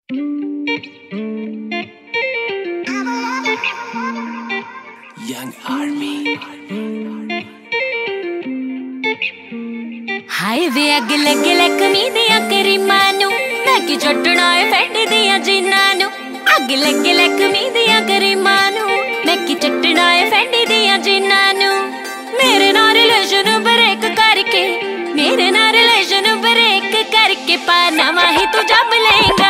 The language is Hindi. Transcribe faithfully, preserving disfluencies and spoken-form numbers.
Young Army हाय वे अग लगे लकमी दिया करी मानू मैं कि चटना है फैंड दिया जिन्ना नु अग लगे लकमी दिया करी मानू मैं कि चटना है फैंड दिया जिन्ना नु मेरे नाल रिलेशन ब्रेक करके मेरे नाल रिलेशन ब्रेक करके पाना माही तू जब लेगा